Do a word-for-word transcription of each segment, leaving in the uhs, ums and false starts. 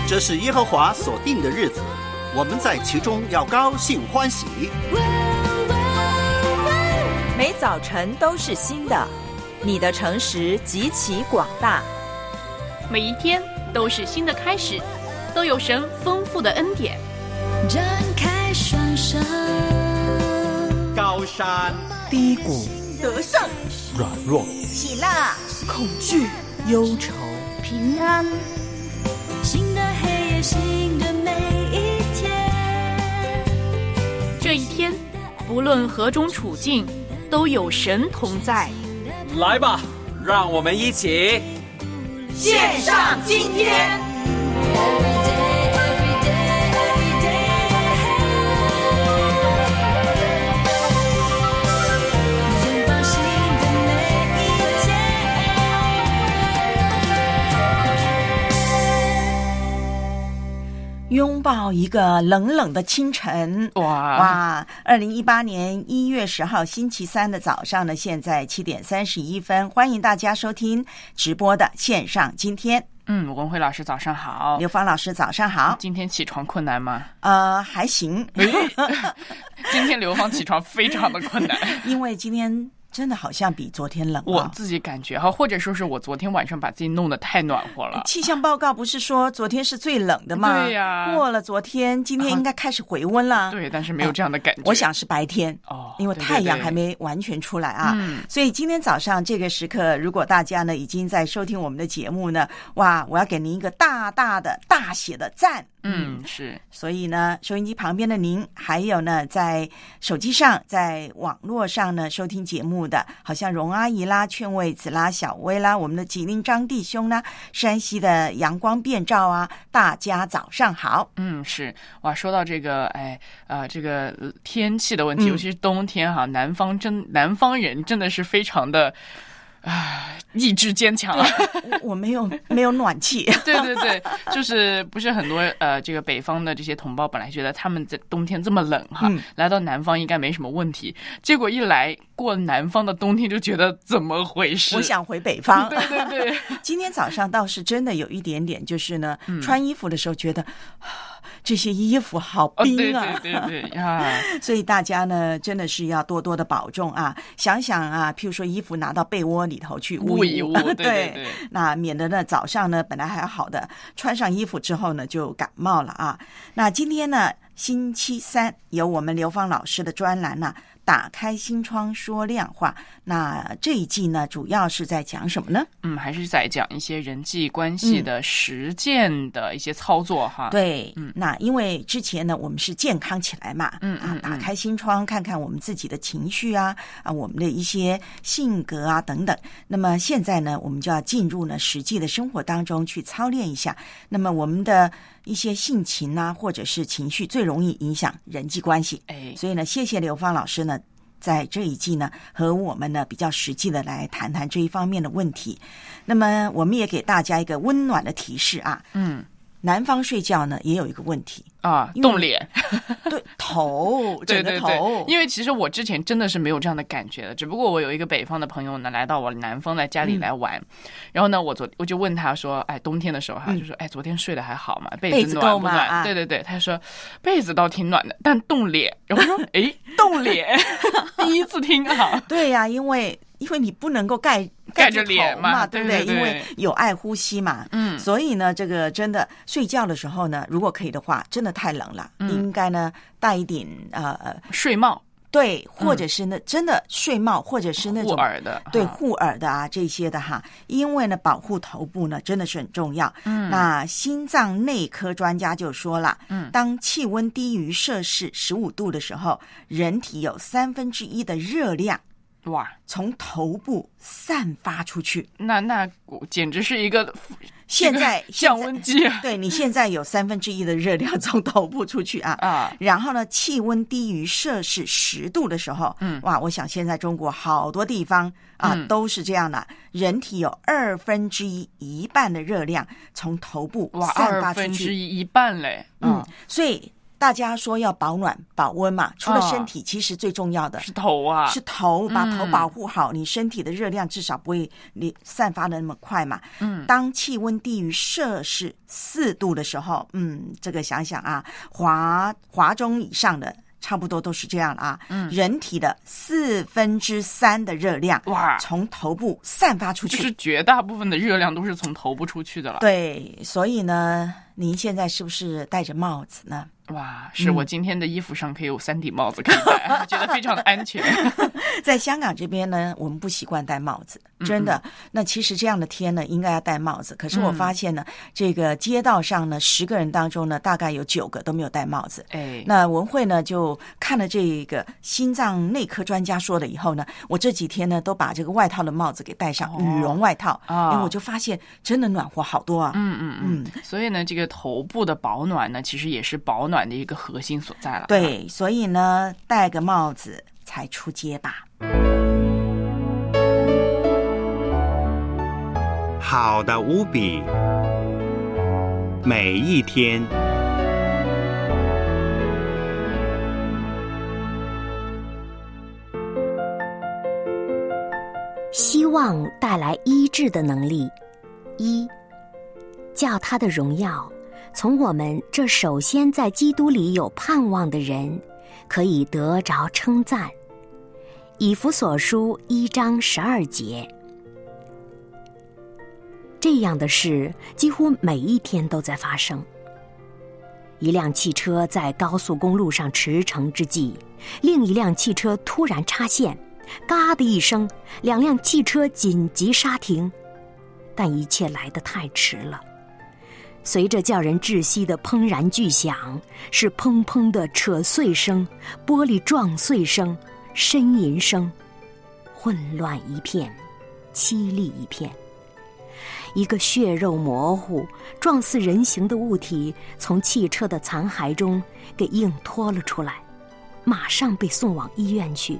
这是耶和华所定的日子，我们在其中要高兴欢喜。 每早晨都是新的，你的诚实极其广大。 每一天都是新的开始，都有神丰富的恩典。 展开双手， 高山低谷， 得胜软弱， 喜乐恐惧，忧愁， 平安。 新的黑夜，新的每一天。 这一天，不论何种处境，都有神同在。 来吧，让我们一起献上今天。 拥抱一个冷冷的清晨。 哇哇！二零一八年一月十号星期三的早上呢，现在七点三十一分，欢迎大家收听直播的线上今天。 嗯，文慧老师早上好。 刘芳老师早上好。 今天起床困难吗？ 呃，还行。 今天刘芳起床非常的困难， 因为今天真的好像比昨天冷、啊、 我自己感觉哈，或者说是我昨天晚上把自己弄得太暖和了。 气象报告不是说昨天是最冷的吗？ 对呀， 过了昨天，今天应该开始回温了。 啊、对，但是没有这样的感觉。 呃、我想是白天哦， 因为太阳还没完全出来啊。 嗯， 所以今天早上这个时刻，如果大家呢已经在收听我们的节目呢，哇，我要给您一个大大的大写的赞。 嗯，是。 所以呢，收音机旁边的您，还有呢，在手机上、在网络上呢收听节目的，好像荣阿姨啦、劝慰子啦、小薇啦，我们的吉林张弟兄啦，山西的阳光遍照啊，大家早上好。 嗯，是。哇，说到这个，哎，呃，这个天气的问题，嗯、尤其是冬天哈，南方真南方人真的是非常的。啊，意志坚强啊！ 我没有没有暖气。 对对对，就是不是很多呃，这个北方的这些同胞本来觉得他们在冬天这么冷哈，嗯、来到南方应该没什么问题，结果一来过南方的冬天就觉得怎么回事？ 我想回北方。 对对对， 今天早上倒是真的有一点点，就是呢，嗯、穿衣服的时候觉得。这些衣服好冰啊！ 哦、对对对对呀！ 所以大家呢，真的是要多多的保重啊！想想啊，譬如说衣服拿到被窝里头去捂一捂，对对对， 那免得呢早上呢本来还好的，穿上衣服之后呢就感冒了啊！那今天呢星期三有我们刘芳老师的专栏呢、啊。打开心窗说亮话，那这一季呢主要是在讲什么呢？ 嗯，还是在讲一些人际关系的实践的一些操作哈。 嗯、对，嗯，那因为之前呢我们是健康起来嘛， 嗯啊，打开心窗看看我们自己的情绪啊，啊，我们的一些性格啊等等。那么现在呢，我们就要进入呢实际的生活当中去操练一下。那么我们的一些性情啊，或者是情绪，最容易影响人际关系。 哎， 所以呢，谢谢刘芳老师呢。在这一季呢，和我们呢比较实际的来谈谈这一方面的问题。那么，我们也给大家一个温暖的提示啊。 嗯， 南方睡觉呢也有一个问题啊，动脸。 对，头，整个头。 对对对，因为其实我之前真的是没有这样的感觉的，只不过我有一个北方的朋友呢，来到我南方来家里来玩，嗯、然后呢，我昨我就问他说，哎，冬天的时候哈、啊，嗯、就说，哎，昨天睡得还好吗？被子暖不暖？ 啊、 对对对，他说被子倒挺暖的，但冻脸。然后说，哎，冻脸，第一次听啊。 对呀、啊，因为。因为你不能够盖盖着脸嘛， 对不对？ 对对， 因为有爱呼吸嘛， 嗯， 所以呢，这个真的睡觉的时候呢，如果可以的话，真的太冷了， 嗯、 应该呢带一点呃睡帽， 对，或者是呢、嗯、真的睡帽，或者是那种护耳的， 对护耳的啊这些的哈，因为呢保护头部呢真的是很重要。 嗯， 那心脏内科专家就说了， 嗯， 当气温低于摄氏十五度的时候，人体有三分之一的热量。 哇， 从头部散发出去， 那那简直是一个现在降温机啊！ 对，你现在有三分之一的热量从头部出去啊啊！ 然后呢，气温低于摄氏十度的时候， 嗯， 哇，我想现在中国好多地方啊、 嗯、 都是这样的，人体有二分之一一半的热量从头部散发出去， 哇，二分之一一半嘞， 嗯，所以。 大家说要保暖保温嘛，除了身体，其实最重要的是头啊， 是头，把头保护好，嗯、你身体的热量至少不会散发的那么快嘛。嗯，当气温低于摄氏四度的时候，嗯，这个想想啊，华华中以上的。差不多都是这样了啊，嗯，人体的四分之三的热量哇，从头部散发出去， 就是绝大部分的热量都是从头部出去的了。 对，所以呢，您现在是不是戴着帽子呢？ 哇，是我今天的衣服上可以有三顶帽子可以戴，觉得非常的安全。 在香港这边呢，我们不习惯戴帽子，真的。嗯、那其实这样的天呢，应该要戴帽子。可是我发现呢，嗯、这个街道上呢，十个人当中呢，大概有九个都没有戴帽子。哎，那文慧呢就看了这个心脏内科专家说了以后呢，我这几天呢都把这个外套的帽子给戴上，哦、羽绒外套，啊、哦，我就发现真的暖和好多啊。 嗯嗯嗯。所以呢，这个头部的保暖呢，其实也是保暖的一个核心所在了。 对，所以呢，戴个帽子才出街吧。 好的无比，每一天。 希望带来医治的能力。一，叫他的荣耀从我们这首先在基督里有盼望的人可以得着称赞。以弗所书一章十二节。这样的事几乎每一天都在发生。一辆汽车在高速公路上驰骋之际，另一辆汽车突然插线，嘎的一声，两辆汽车紧急刹停，但一切来得太迟了。随着叫人窒息的砰然巨响，是砰砰的扯碎声、玻璃撞碎声、呻吟声，混乱一片，凄厉一片。一个血肉模糊、状似人形的物体从汽车的残骸中给硬拖了出来，马上被送往医院去。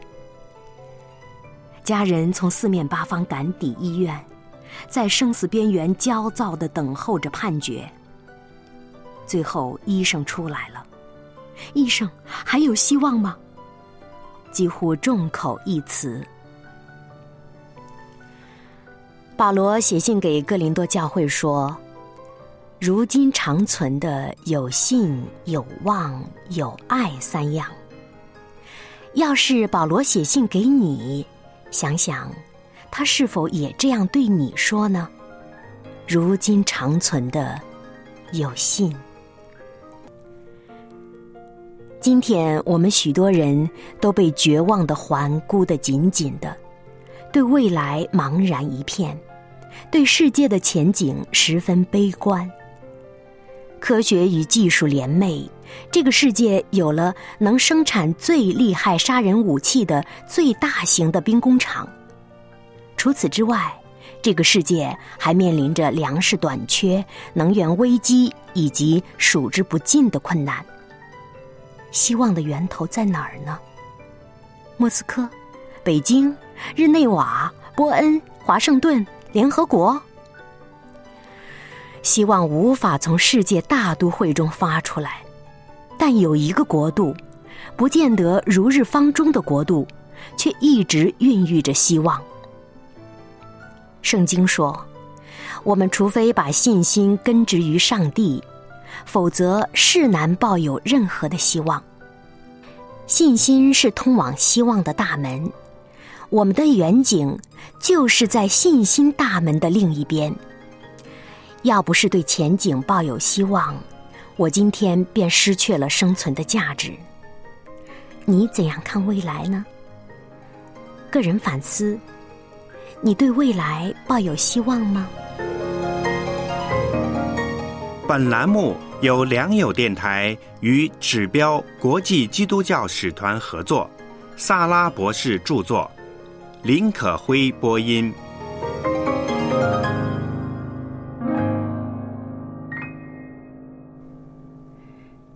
家人从四面八方赶抵医院，在生死边缘焦躁地等候着判决。最后医生出来了，医生还有希望吗？几乎众口一词。保罗写信给哥林多教会说，如今长存的有信、有望、有爱三样。要是保罗写信给你，想想他是否也这样对你说呢？如今长存的有信。今天我们许多人都被绝望的环箍得紧紧的，对未来茫然一片，对世界的前景十分悲观。科学与技术联袂，这个世界有了能生产最厉害杀人武器的最大型的兵工厂。除此之外，这个世界还面临着粮食短缺、能源危机以及数之不尽的困难。希望的源头在哪儿呢？莫斯科、北京、日内瓦、波恩、华盛顿、联合国？希望无法从世界大都会中发出来，但有一个国度，不见得如日方中的国度，却一直孕育着希望。圣经说，我们除非把信心根植于上帝，否则是难抱有任何的希望。信心是通往希望的大门，我们的远景就是在信心大门的另一边。要不是对前景抱有希望，我今天便失去了生存的价值。你怎样看未来呢？个人反思，你对未来抱有希望吗？ 本栏目由良友电台与指标国际基督教使团合作，萨拉博士著作，林可辉播音。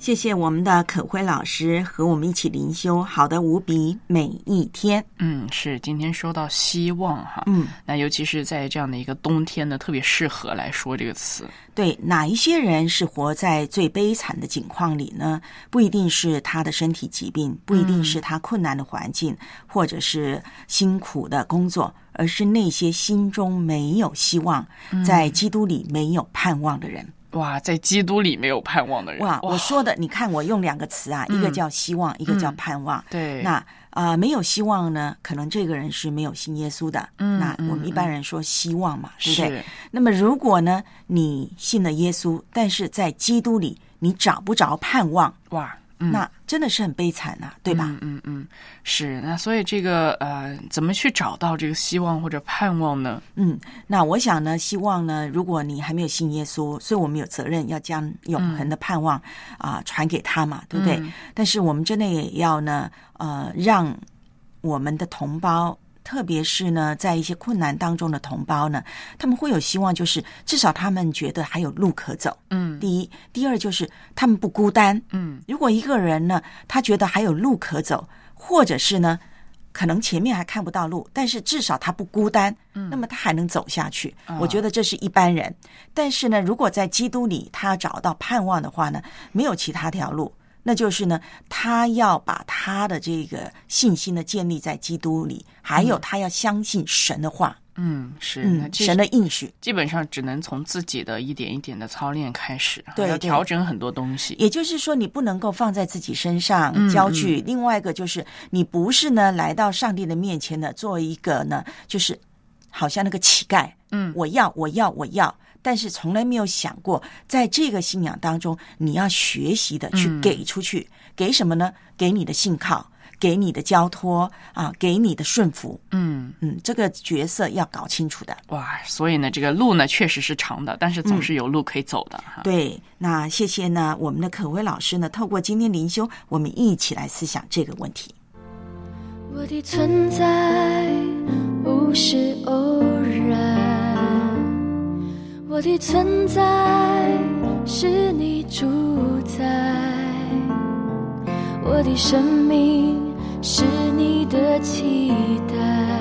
谢谢我们的可辉老师和我们一起灵修，好的无比每一天。 嗯，是今天说到希望哈， 嗯， 那尤其是在这样的一个冬天呢，特别适合来说这个词。 对，哪一些人是活在最悲惨的境况里呢？不一定是他的身体疾病，不一定是他困难的环境，嗯、或者是辛苦的工作，而是那些心中没有希望， 嗯、 在基督里没有盼望的人。 哇，在基督里没有盼望的人。 哇，我说的，你看我用两个词啊，嗯、一个叫希望，一个叫盼望。 嗯、对， 那啊、呃，没有希望呢，可能这个人是没有信耶稣的。 嗯， 那我们一般人说希望嘛， 嗯、 对不对？ 是。 那么如果呢，你信了耶稣，但是在基督里你找不着盼望， 哇。嗯、 那真的是很悲惨啊，对吧？ 嗯嗯嗯，是。那所以这个呃，怎么去找到这个希望或者盼望呢？ 嗯，那我想呢，希望呢，如果你还没有信耶稣，所以我们有责任要将永恒的盼望啊、嗯呃、传给他嘛，对不对？嗯、但是我们真的也要呢，呃，让我们的同胞。特别是呢，在一些困难当中的同胞呢，他们会有希望，就是至少他们觉得还有路可走。 嗯， 第一，第二就是他们不孤单。 嗯， 如果一个人呢，他觉得还有路可走，或者是呢，可能前面还看不到路，但是至少他不孤单，嗯，那么他还能走下去。 嗯、 我觉得这是一般人。但是呢，如果在基督里他要找到盼望的话呢，没有其他条路。那就是呢，他要把他的这个信心呢建立在基督里，还有他要相信神的话。 嗯，是， 嗯，神的应许， 基本上只能从自己的一点一点的操练开始， 对， 要调整很多东西。 也就是说，你不能够放在自己身上嗯焦距。 嗯、 另外一个就是，你不是呢来到上帝的面前呢，做一个呢，就是好像那个乞丐， 嗯， 我要，我要，我要。但是从来没有想过，在这个信仰当中，你要学习的去给出去，嗯、给什么呢？给你的信靠，给你的交托啊，给你的顺服。 嗯嗯，这个角色要搞清楚的。 哇，所以呢，这个路呢确实是长的，但是总是有路可以走的。 嗯、对，那谢谢呢，我们的可薇老师呢，透过今天灵修，我们一起来思想这个问题。 我的存在不是偶然。我的存在是你主宰，我的生命是你的期待，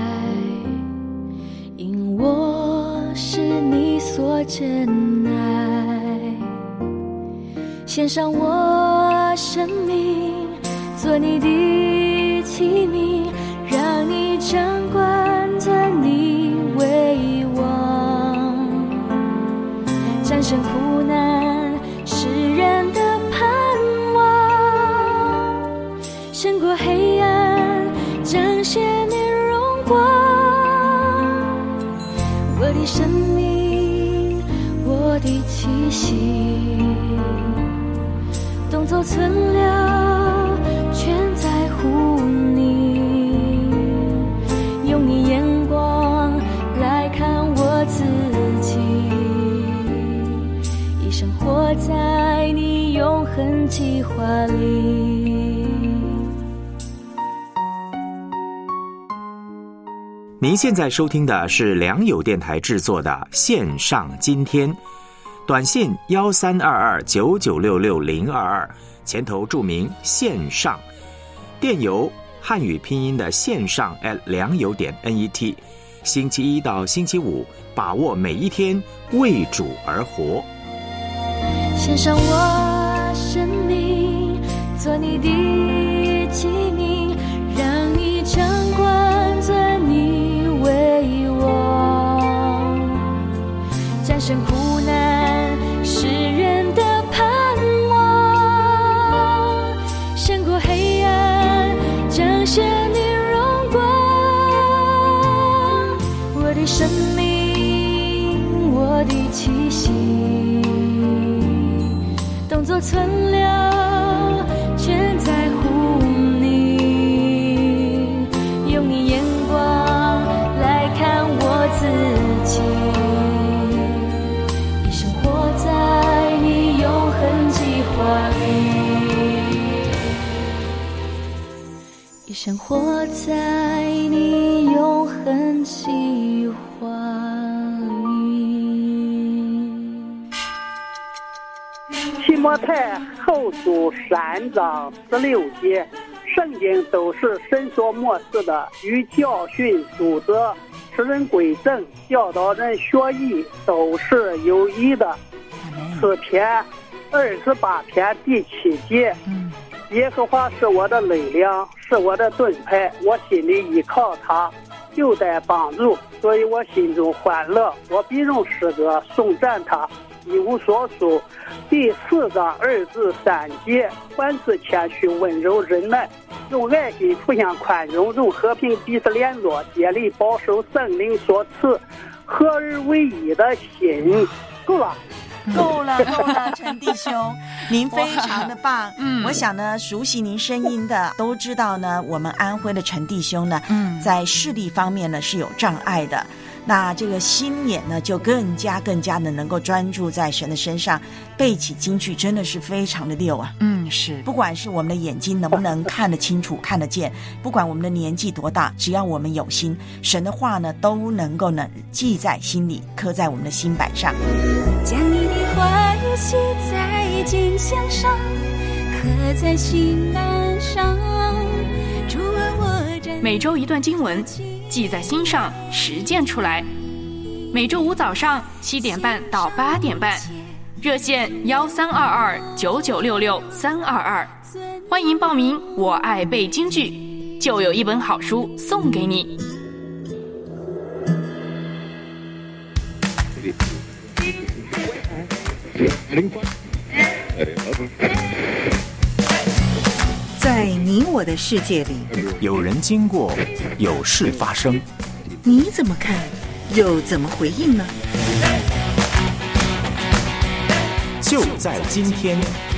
因我是你所珍爱，献上我生命做你的器皿，让你掌管着你为王，战胜苦难世人的盼望，胜过黑暗彰显你荣光，我的生命我的气息动作存留全在乎你，用你眼光来看我自己，一生活在你永恒计划里。 您现在收听的是良友电台制作的线上今天，短信幺三二二九九六六零二二，前头注明线上，电邮汉语拼音的线上 at 良友点 net， 星期一到星期五，把握每一天，为主而活。 献上我生命做你的器皿，让你掌管着你为我，战胜苦难世人的盼望，胜过黑暗彰显你荣光，我的生命我的气息动作存留全在乎你，用你眼光来看我自己，一生活在你永恒计划里，一生活在你永恒计划里。 提摩太后书三章十六节，圣经都是神所默示的，与教训、督责、使人归正、教导人学艺，都是有益的。诗篇二十八篇第七节，耶和华是我的力量，是我的盾牌，我心里依靠他，就得帮助，所以我心中欢乐，我必用诗歌颂赞他，一无所属。第四章二至三节，凡事谦虚、温柔、忍耐，用爱心互相宽容，用和平彼此联络，竭力保守圣灵所赐合而为一的心。够了。 够了，够了，陈弟兄，您非常的棒。嗯，我想呢，熟悉您声音的都知道呢，我们安徽的陈弟兄呢，嗯，在视力方面呢是有障碍的。那这个心眼呢，就更加更加的能够专注在神的身上，背起京剧真的是非常的溜啊。 嗯，是。不管是我们的眼睛能不能看得清楚、看得见，不管我们的年纪多大，只要我们有心，神的话呢都能够呢记在心里，刻在我们的心板上。 将你的话语写在金线上，刻在心板上。主啊，我真每周一段经文，记在心上，实践出来。每周五早上七点半到八点半，热线幺三二二九九六六三二二，欢迎报名。我爱背京剧，就有一本好书送给你。 在你我的世界里， 有人经过，有事发生， 你怎么看，又怎么回应呢？ 就在今天。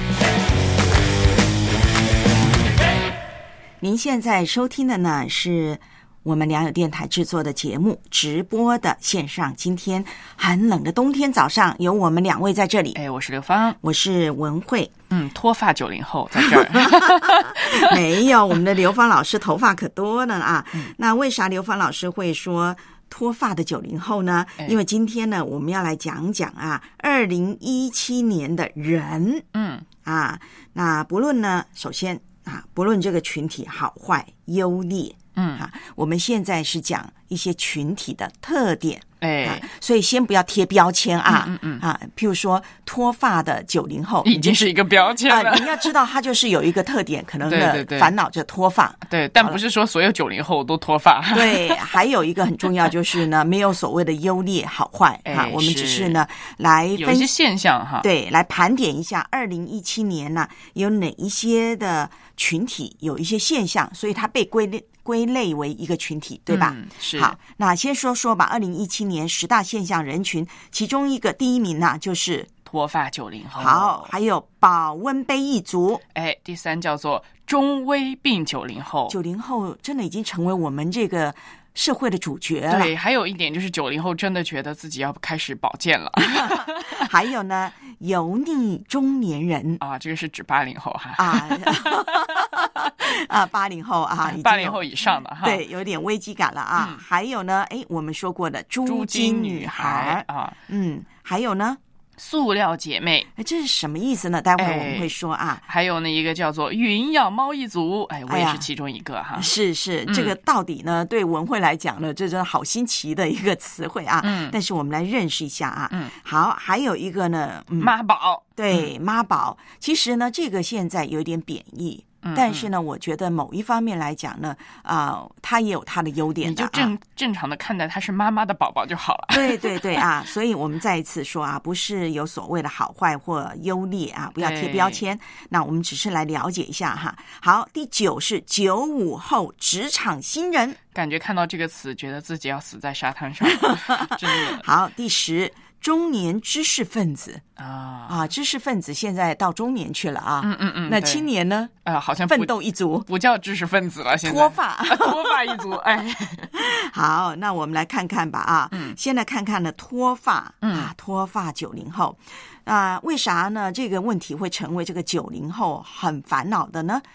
您现在收听的呢是我们良友电台制作的节目，直播的线上。今天寒冷的冬天早上，有我们两位在这里。 哎，我是刘芳， 我是文慧。 嗯，脱发九零后在这儿。 没有，我们的刘芳老师头发可多了啊。嗯、那为啥刘芳老师会说脱发的九零后呢？哎、因为今天呢，我们要来讲讲啊，二零一七年的人。嗯啊，那不论呢，首先啊，不论这个群体好坏优劣。嗯啊，我们现在是讲一些群体的特点，哎、啊，所以先不要贴标签啊，嗯嗯嗯啊，譬如说脱发的九零后已经是一个标签了， 啊，你要知道他就是有一个特点，可能的烦恼着脱发， 对, 对, 对，但不是说所有九零后都脱发， 对，还有一个很重要就是呢，没有所谓的优劣好坏啊，哎、我们只是呢来分有一些现象哈， 对，来盘点一下二零一七年呢有哪一些的群体有一些现象，所以它被归类。归类为一个群体，对吧？ 嗯、是。 好，那先说说吧。二零一七年十大现象人群，其中一个第一名呢，就是脱发九零后。 好，还有保温杯一族。 哎，第三叫做中危病九零后。 九零后真的已经成为我们这个社会的主角了。 对，还有一点就是九零后真的觉得自己要开始保健了。 还有呢，油腻中年人啊，这个是指八零后哈。 啊。啊，八零后啊， 八零后以上的哈， 对，有点危机感了啊。嗯、还有呢，哎，我们说过的猪精女孩啊，嗯，还有呢， 塑料姐妹， 哎，这是什么意思呢？待会儿我们会说啊。 哎、还有呢，一个叫做云养猫一族，哎，我也是其中一个哈。 哎、是是，这个到底呢，嗯、对文慧来讲呢，这真的好新奇的一个词汇啊。嗯，但是我们来认识一下啊。嗯，好，还有一个呢， 嗯、妈宝， 对，妈宝，其实呢，这个现在有点贬义。但是呢，我觉得某一方面来讲呢，啊、呃，他也有他的优点的， 你就正、啊、正常的看待他是妈妈的宝宝就好了。 对对对啊，所以我们再一次说啊，不是有所谓的好坏或优劣啊，不要贴标签。那我们只是来了解一下哈。好，第九是九五后职场新人， 感觉看到这个词，觉得自己要死在沙滩上，真的。 好，第十。中年知识分子啊啊，知识分子现在到中年去了啊，嗯嗯嗯，那青年呢？ 啊，好像奋斗一族不叫知识分子了，现在脱发、 啊、脱发一族，哎， 好，那我们来看看吧啊，嗯，先来看看呢脱发，嗯啊，脱发九零后啊，为啥呢？这个问题会成为这个九零后很烦恼的呢？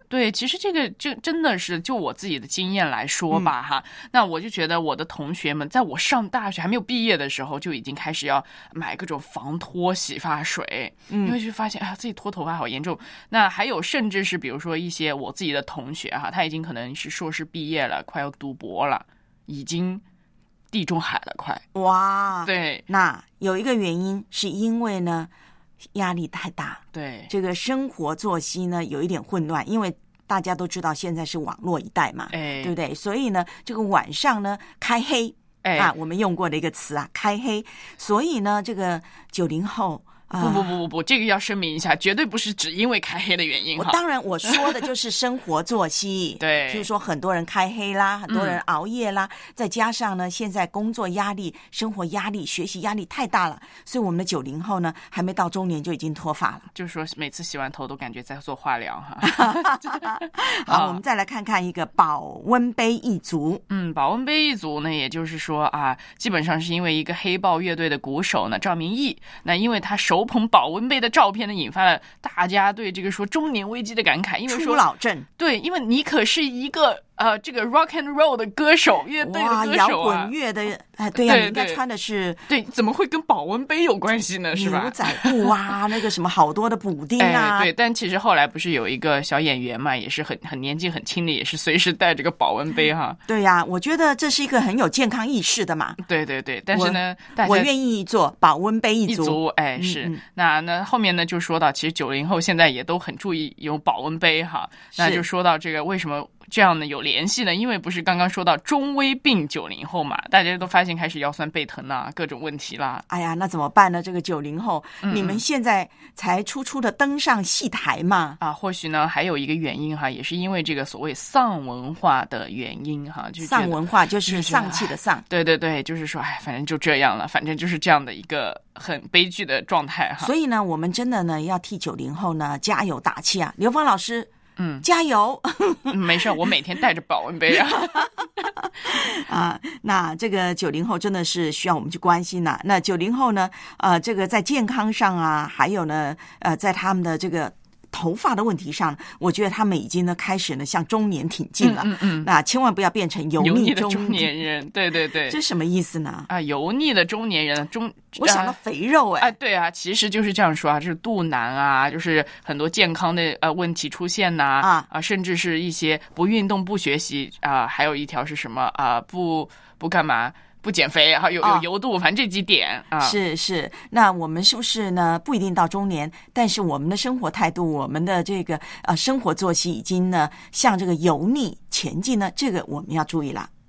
对，其实这个就真的是就我自己的经验来说吧，哈、嗯，那我就觉得我的同学们，在我上大学还没有毕业的时候，就已经开始要买各种防脱洗发水，嗯，因为就发现哎呀自己脱头发好严重。那还有甚至是比如说一些我自己的同学哈，他已经可能是硕士毕业了，快要读博了，已经地中海了，快哇！ 对， 那有一个原因是因为呢。压力太大， 对这个生活作息呢有一点混乱，因为大家都知道现在是网络一代嘛，哎，对不对？所以呢，这个晚上呢开黑，哎啊，我们用过的一个词啊，开黑。所以呢，这个九零后。 不不不不不，这个要声明一下，绝对不是只因为开黑的原因。 我当然我说的就是生活作息， 对， 就是说很多人开黑啦，很多人熬夜啦，嗯、再加上呢，现在工作压力、生活压力、学习压力太大了，所以我们的九零后呢，还没到中年就已经脱发了。 就是说，每次洗完头都感觉在做化疗哈。 好，我们再来看看一个保温杯一族。 嗯，保温杯一族呢，也就是说啊，基本上是因为一个黑豹乐队的鼓手呢赵明义，那因为他手。手捧保温杯的照片呢，引发了大家对这个说中年危机的感慨，因为说初老症， 对，因为你可是一个呃这个 rock and roll 的歌手，乐队的歌手啊， 摇滚乐的，哎，对呀、啊，你应该穿的是对，怎么会跟保温杯有关系呢？是吧？ 牛仔裤啊，那个什么好多的补丁啊， 哎、对，但其实后来不是有一个小演员嘛，也是很很年纪很轻的，也是随时带着个保温杯哈。 对呀、啊，我觉得这是一个很有健康意识的嘛。 对对对，但是呢， 我, 我愿意做保温杯一族， 一族哎是。嗯嗯那那后面呢就说到，其实九零后现在也都很注意用保温杯哈。那就说到这个为什么这样呢有联系呢？因为不是刚刚说到中微病九零后嘛，大家都发现开始腰酸背疼啊，各种问题啦。 哎呀，那怎么办呢？这个九零后、嗯，你们现在才初初的登上戏台嘛？ 啊，或许呢还有一个原因哈，也是因为这个所谓丧文化的原因哈。就丧文化就是丧气的丧， 对对对，就是说哎，反正就这样了，反正就是这样的一个很悲剧的状态哈。 所以呢，我们真的呢要替九零后呢加油打气啊！刘芳老师。嗯，加油！ 嗯、没事，我每天带着保温杯啊。 啊，那这个九零后真的是需要我们去关心呐、啊。那九零后呢，呃，这个在健康上啊，还有呢，呃，在他们的这个头发的问题上，我觉得他们已经呢开始呢向中年挺进了。嗯嗯, 嗯，那千万不要变成油腻的中年人。对对对， 这什么意思呢？ 啊，油腻的中年人，中我想到肥肉哎、 欸。啊，对啊，其实就是这样说啊，就是肚腩啊，就是很多健康的呃问题出现呐啊啊，甚至是一些不运动、不学习啊，还有一条是什么啊？不不干嘛？不减肥，还有有油度、哦，反正这几点啊， 是是。那我们是不是呢？不一定到中年，但是我们的生活态度，我们的这个呃生活作息已经呢向这个油腻前进呢，这个我们要注意了。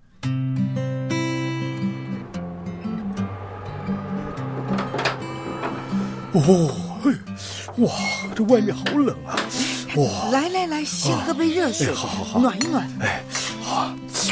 哦，哇，这外面好冷啊！哇， 来来来，先喝杯热水， 哎、好好好， 暖一暖。 哎，好。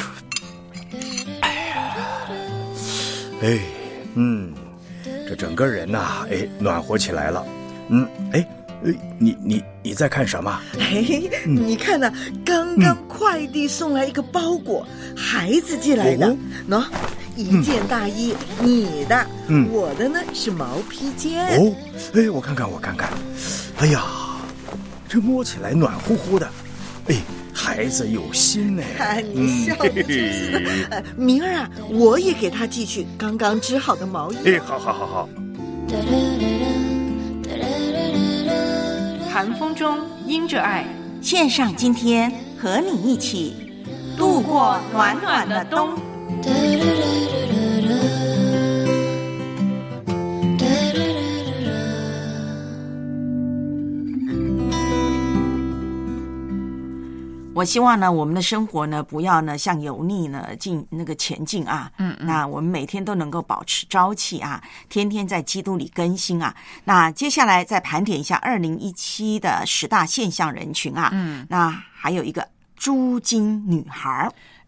哎，嗯，这整个人呐、啊，哎，暖和起来了。嗯，哎，哎，你你你在看什么？ 嘿，嗯、你看呐、啊，刚刚快递送来一个包裹，嗯、孩子寄来的，喏、哦，一件大衣，嗯、你的，嗯，我的呢是毛披肩。 哦，哎，我看看，我看看，哎呀，这摸起来暖乎乎的，哎。孩子有心呢、 哎，你笑的真是的。嗯呃、明儿啊，我也给他寄去刚刚织好的毛衣。 哎，好好好好。 寒风中因着爱， 献上今天和你一起度过暖暖的冬。我希望呢，我们的生活呢，不要呢向油腻呢进那个前进啊。嗯, 嗯，那我们每天都能够保持朝气啊，天天在基督里更新啊。那接下来再盘点一下二零一七的十大现象人群啊。嗯，那还有一个猪精女孩。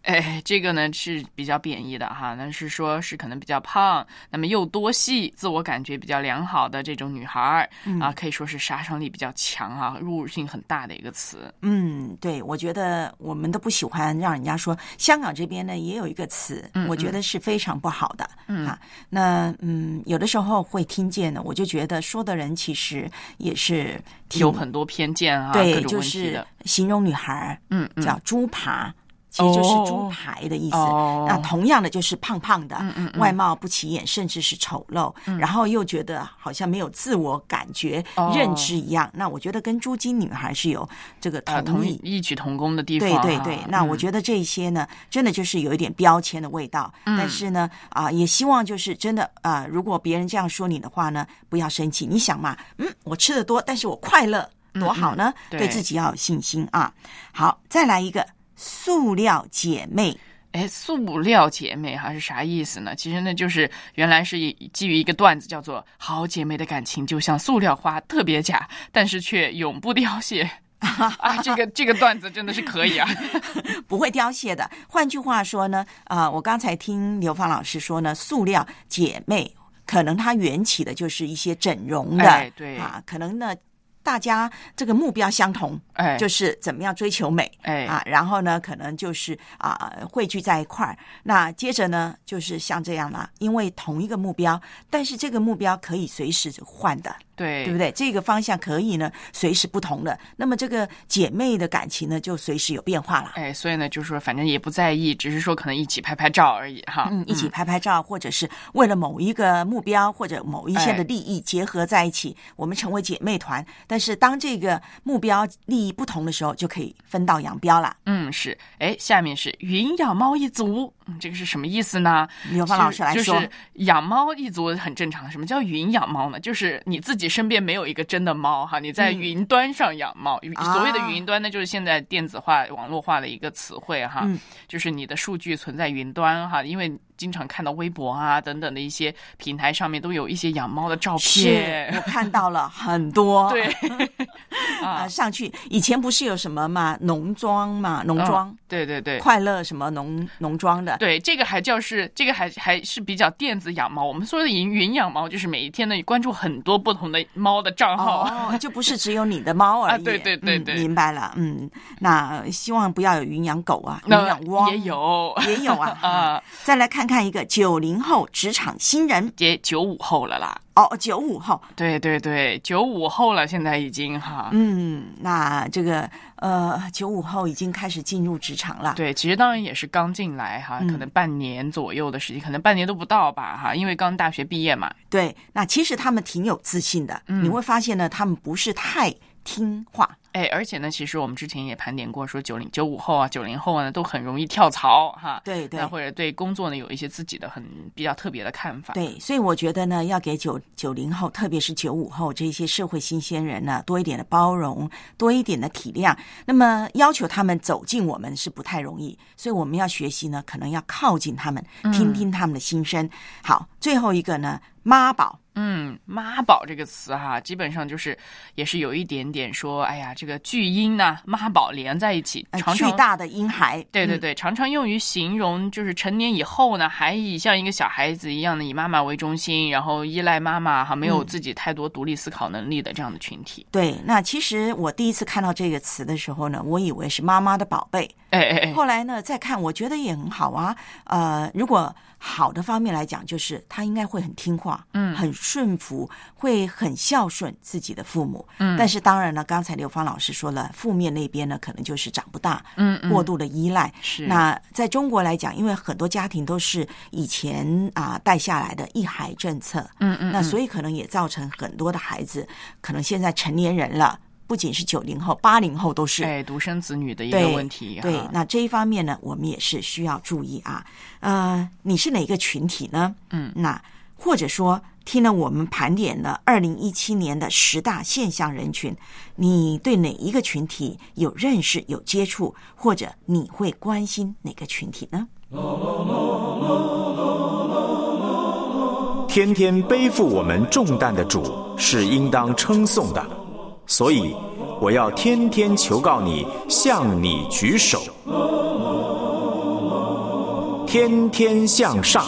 哎，这个呢是比较贬义的哈，那是说是可能比较胖，那么又多戏，自我感觉比较良好的这种女孩、嗯、啊，可以说是杀伤力比较强啊，入性很大的一个词。 嗯，对，我觉得我们都不喜欢让人家说。香港这边呢也有一个词，嗯、我觉得是非常不好的。嗯啊，那嗯，有的时候会听见呢，我就觉得说的人其实也是有很多偏见啊， 对， 各种问题的， 就是形容女孩， 嗯， 叫猪扒。其实就是猪排的意思、哦、那同样的就是胖胖的、嗯嗯嗯、外貌不起眼甚至是丑陋、嗯、然后又觉得好像没有自我感觉、哦、认知一样，那我觉得跟猪精女孩是有这个同意、呃、 同异曲同工的地方。 对对对、啊、那我觉得这些呢、嗯、真的就是有一点标签的味道、嗯、但是呢啊、呃，也希望就是真的啊、呃，如果别人这样说你的话呢，不要生气。你想嘛，嗯，我吃得多但是我快乐多好呢、嗯嗯、对, 对自己要有信心啊。好，再来一个塑料姐妹。 哎，塑料姐妹哈是啥意思呢？其实呢，就是原来是基于一个段子，叫做“好姐妹的感情就像塑料花，特别假，但是却永不凋谢”。啊，这个这个段子真的是可以啊， 不会凋谢的。换句话说呢，啊、呃，我刚才听刘芳老师说呢，塑料姐妹可能它缘起的就是一些整容的， 哎、对啊，可能呢。大家这个目标相同， 哎， 就是怎么样追求美， 哎啊，然后呢，可能就是啊汇聚在一块儿。那接着呢，就是像这样啦，因为同一个目标，但是这个目标可以随时换的， 对， 对不对？这个方向可以呢随时不同的，那么这个姐妹的感情呢就随时有变化了。 哎，所以呢，就是说反正也不在意，只是说可能一起拍拍照而已哈， 嗯，一起拍拍照，或者是为了某一个目标或者某一些的利益结合在一起，哎、我们成为姐妹团。但是当这个目标利益不同的时候，就可以分道扬镳了。 嗯，是。哎，下面是云养猫一族，嗯，这个是什么意思呢？ 刘芳老师来说， 就是养猫一族很正常。什么叫云养猫呢？就是你自己身边没有一个真的猫哈，你在云端上养猫。嗯、所谓的云端呢，就是现在电子化、网络化的一个词汇哈，嗯、就是你的数据存在云端哈，因为。经常看到微博啊等等的一些平台上面都有一些养猫的照片， 是我看到了很多。 对啊，上去以前不是有什么嘛农庄嘛农庄、嗯， 对对对， 快乐什么农农庄的， 对，这个还叫是这个还还是比较电子养猫。我们说的云云养猫，就是每一天呢关注很多不同的猫的账号， 哦，就不是只有你的猫而已。 啊、对对对对、 嗯，明白了。嗯，那希望不要有云养狗啊，云养汪也有也有啊啊！再来看。看一个九零后职场新人， 也九五后了啦。 哦，九五后， 对对对，九五后了，现在已经哈。 嗯，那这个呃，九五后已经开始进入职场了。 对，其实当然也是刚进来哈，可能半年左右的时间，嗯、可能半年都不到吧哈，因为刚大学毕业嘛。 对，那其实他们挺有自信的，嗯、你会发现呢，他们不是太听话。 哎，而且呢，其实我们之前也盘点过，说九零九五后啊、九零后啊，都很容易跳槽哈。 对对， 或者对工作呢有一些自己的很比较特别的看法。 对，所以我觉得呢，要给九九零后，特别是九五后这些社会新鲜人呢，多一点的包容，多一点的体谅。那么要求他们走进我们是不太容易，所以我们要学习呢，可能要靠近他们，听听他们的心声。嗯、好，最后一个呢，妈宝。 嗯，妈宝这个词哈，基本上就是也是有一点点说，哎呀，这个巨婴呢，妈宝连在一起，常常巨大的婴孩， 对对对，嗯、常常用于形容就是成年以后呢，还以像一个小孩子一样的以妈妈为中心，然后依赖妈妈哈，没有自己太多独立思考能力的这样的群体。 嗯、对，那其实我第一次看到这个词的时候呢，我以为是妈妈的宝贝， 哎哎哎， 后来呢再看，我觉得也很好啊。呃，如果好的方面来讲，就是他应该会很听话，嗯，很顺服，会很孝顺自己的父母，嗯。但是当然呢，刚才刘芳老师说了，负面那边呢，可能就是长不大，嗯，过度的依赖。 是。 那在中国来讲，因为很多家庭都是以前啊、呃、带下来的一孩政策，嗯嗯，那所以可能也造成很多的孩子，可能现在成年人了。不仅是九零后，八零后都是哎独生子女的一个问题。 对，对，那这一方面呢，我们也是需要注意啊。呃，你是哪个群体呢？嗯，那或者说听了我们盘点了二零一七年的十大现象人群，你对哪一个群体有认识、有接触，或者你会关心哪个群体呢？ 天天背负我们重担的主是应当称颂的。所以，我要天天求告你，向你举手。 天天向上。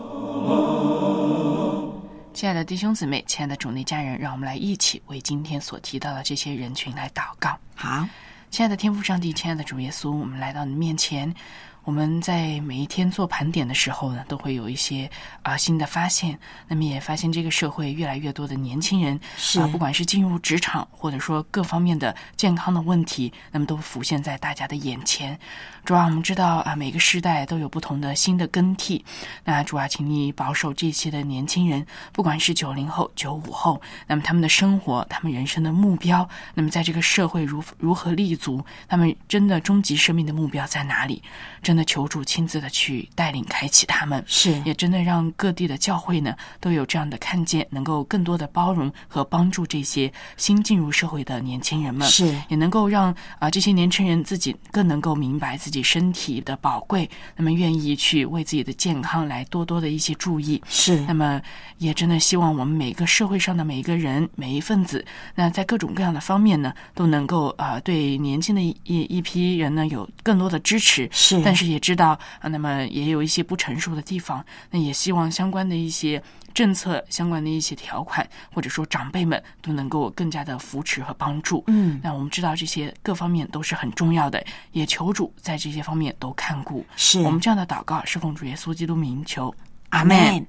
亲爱的弟兄姊妹，亲爱的主内家人，让我们来一起为今天所提到的这些人群来祷告。 好， 亲爱的天父上帝，亲爱的主耶稣，我们来到你面前，我们在每一天做盘点的时候呢，都会有一些啊、呃、新的发现。那么也发现这个社会越来越多的年轻人啊、呃，不管是进入职场，或者说各方面的健康的问题，那么都浮现在大家的眼前。主啊，我们知道啊，每个时代都有不同的新的更替。那主啊，请你保守这些的年轻人，不管是九零后、九五后，那么他们的生活、他们人生的目标，那么在这个社会如如何立足，他们真的终极生命的目标在哪里？真的求主亲自的去带领开启他们， 是也真的让各地的教会呢都有这样的看见，能够更多的包容和帮助这些新进入社会的年轻人们， 是也能够让啊、呃、这些年轻人自己更能够明白自己身体的宝贵，那么愿意去为自己的健康来多多的一些注意， 是那么也真的希望我们每个社会上的每一个人、每一份子，那在各种各样的方面呢，都能够啊、呃、对年轻的一一一批人呢有更多的支持， 是， 但是也知道啊，那么也有一些不成熟的地方，那也希望相关的一些政策、相关的一些条款，或者说长辈们都能够更加的扶持和帮助。 嗯， 那我们知道这些各方面都是很重要的，也求主在这些方面都看顾。 是我们这样的祷告是奉主耶稣基督名求， 阿们。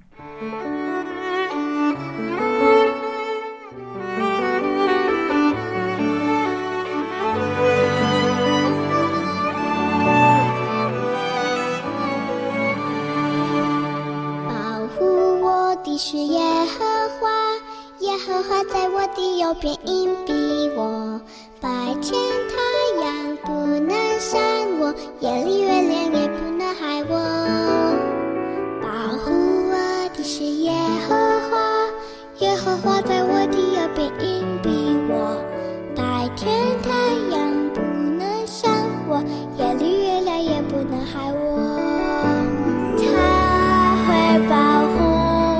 是耶和华，耶和华在我的右边荫庇我，白天太阳不能伤我，夜里月亮也不能害我。保护我的是耶和华，耶和华在我的右边荫庇我，白天太阳不能伤我，夜里月亮也不能害我。他会保护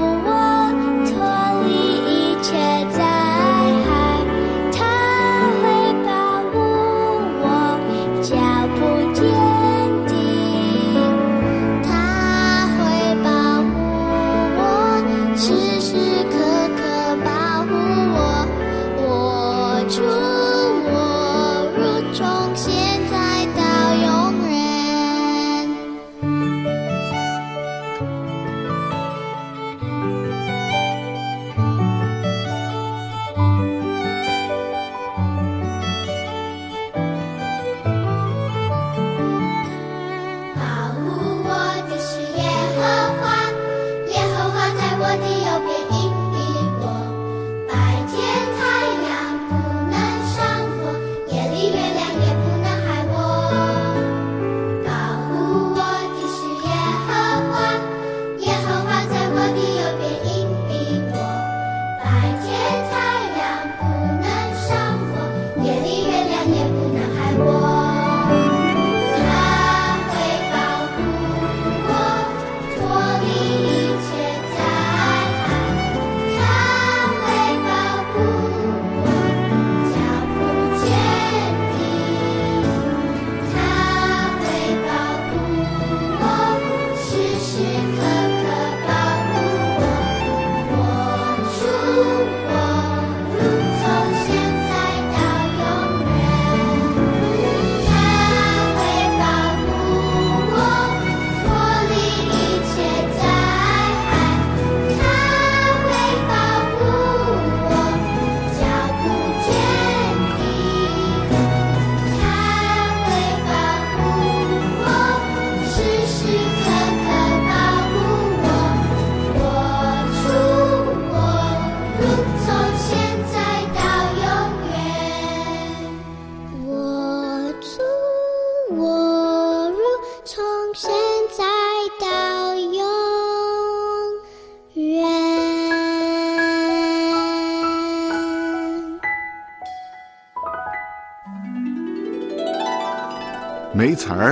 没词儿，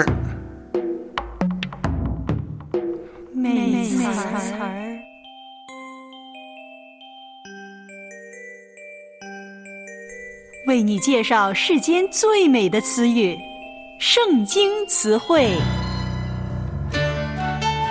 没词儿。为你介绍世间最美的词语——圣经词汇。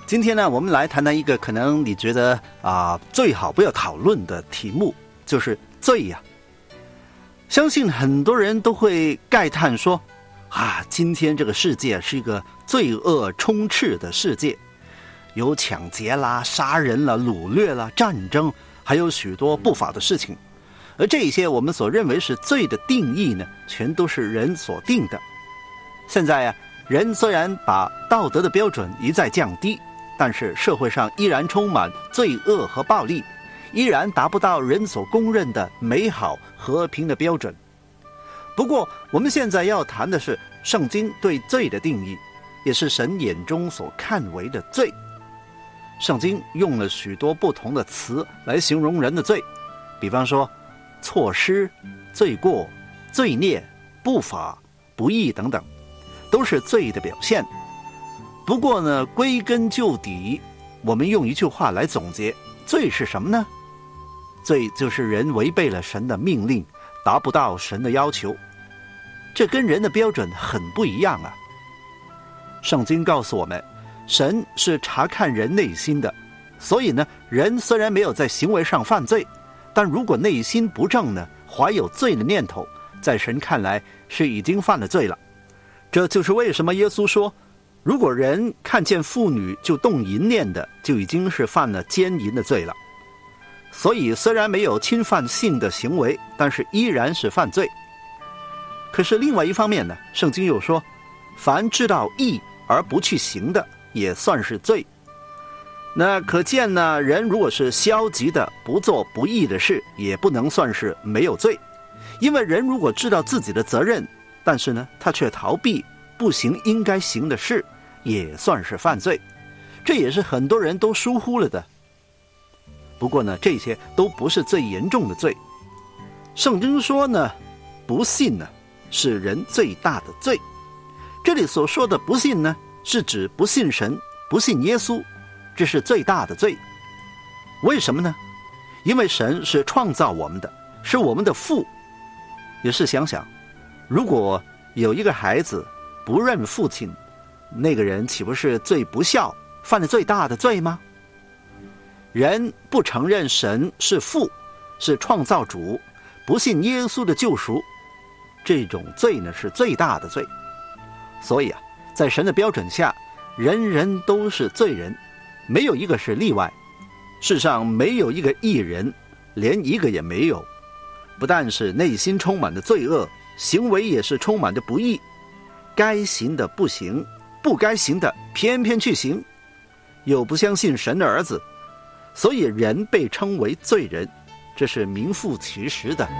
今天呢，我们来谈谈一个可能你觉得啊、呃、最好不要讨论的题目，就是罪呀、啊。相信很多人都会慨叹说，啊，今天这个世界是一个罪恶充斥的世界，有抢劫啦、杀人啦、掳掠啦、战争，还有许多不法的事情。而这些我们所认为是罪的定义呢，全都是人所定的。现在啊，人虽然把道德的标准一再降低，但是社会上依然充满罪恶和暴力，依然达不到人所公认的美好和平的标准。不过我们现在要谈的是圣经对罪的定义，也是神眼中所看为的罪。圣经用了许多不同的词来形容人的罪，比方说错失、罪过、罪孽、不法、不义等等，都是罪的表现。不过呢，归根究底，我们用一句话来总结，罪是什么呢？罪就是人违背了神的命令，达不到神的要求。这跟人的标准很不一样啊。圣经告诉我们，神是查看人内心的，所以呢，人虽然没有在行为上犯罪，但如果内心不正呢，怀有罪的念头，在神看来是已经犯了罪了。这就是为什么耶稣说，如果人看见妇女就动淫念的，就已经是犯了奸淫的罪了。所以虽然没有侵犯性的行为，但是依然是犯罪。可是另外一方面呢，圣经又说，凡知道义而不去行的，也算是罪。那可见呢，人如果是消极的不做不义的事，也不能算是没有罪。因为人如果知道自己的责任，但是呢，他却逃避不行应该行的事，也算是犯罪。这也是很多人都疏忽了的。不过呢，这些都不是最严重的罪。圣经说呢，不信呢是人最大的罪。这里所说的不信呢，是指不信神，不信耶稣，这是最大的罪。为什么呢？因为神是创造我们的，是我们的父。也是想想，如果有一个孩子不认父亲，那个人岂不是最不孝，犯了最大的罪吗？人不承认神是父，是创造主，不信耶稣的救赎，这种罪呢是最大的罪。所以啊，在神的标准下，人人都是罪人，没有一个是例外。世上没有一个义人，连一个也没有。不但是内心充满着罪恶，行为也是充满着不义，该行的不行，不该行的偏偏去行，又不相信神的儿子，所以人被称为罪人，这是名副其实的。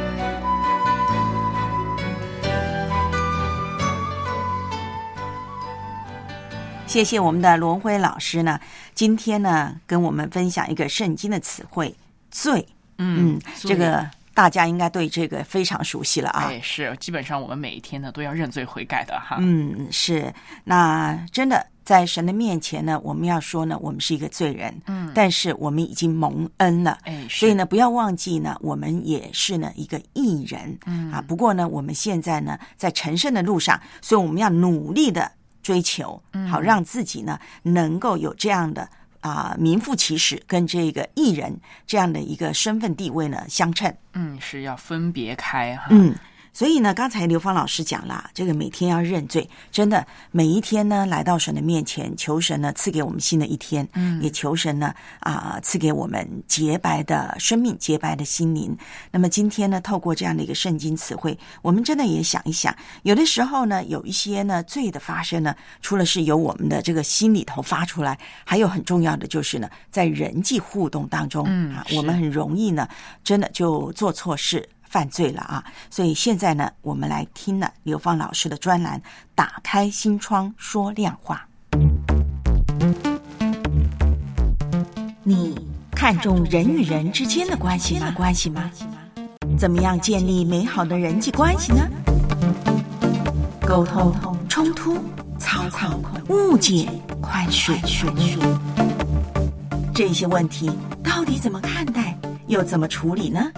谢谢我们的罗文辉老师呢，今天呢跟我们分享一个圣经的词汇罪。嗯，这个大家应该对这个非常熟悉了啊。 哎，是，基本上我们每一天呢都要认罪悔改的哈。 嗯，是。那真的在神的面前呢，我们要说呢，我们是一个罪人，嗯，但是我们已经蒙恩了，哎，所以呢，不要忘记呢，我们也是呢一个义人，嗯啊。不过呢，我们现在呢在成圣的路上，所以我们要努力的追求，好让自己呢能够有这样的啊、呃、名副其实跟这个义人这样的一个身份地位呢相称。 嗯，是要分别开哈。 嗯。所以呢，刚才刘芳老师讲了，这个每天要认罪，真的每一天呢，来到神的面前，求神呢赐给我们新的一天，嗯，也求神呢啊、呃、赐给我们洁白的生命、洁白的心灵。那么今天呢，透过这样的一个圣经词汇，我们真的也想一想，有的时候呢，有一些呢罪的发生呢，除了是由我们的这个心里头发出来，还有很重要的就是呢，在人际互动当中，嗯啊，我们很容易呢，真的就做错事。犯罪了啊！所以现在呢，我们来听了刘芳老师的专栏，打开心窗说亮话。你看重人与人之间的关系吗？关系吗？怎么样建立美好的人际关系呢？沟通、冲突、操控、误解、宽恕，这些问题到底怎么看待，又怎么处理呢？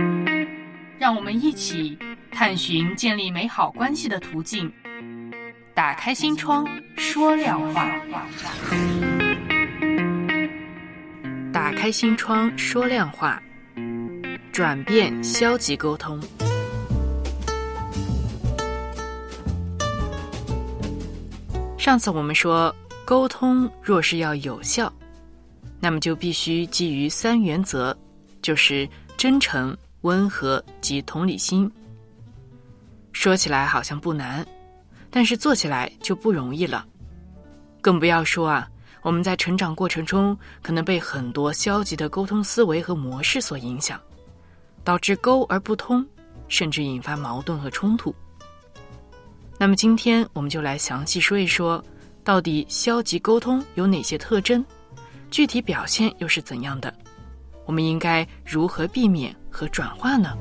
让我们一起探寻建立美好关系的途径。 打开心窗说亮话。打开心窗说亮话，转变消极沟通。上次我们说，沟通若是要有效，那么就必须基于三原则，就是真诚、温和及同理心。说起来好像不难，但是做起来就不容易了。更不要说啊，我们在成长过程中可能被很多消极的沟通思维和模式所影响，导致沟而不通，甚至引发矛盾和冲突。那么今天我们就来详细说一说，到底消极沟通有哪些特征，具体表现又是怎样的，我们应该如何避免和转化呢？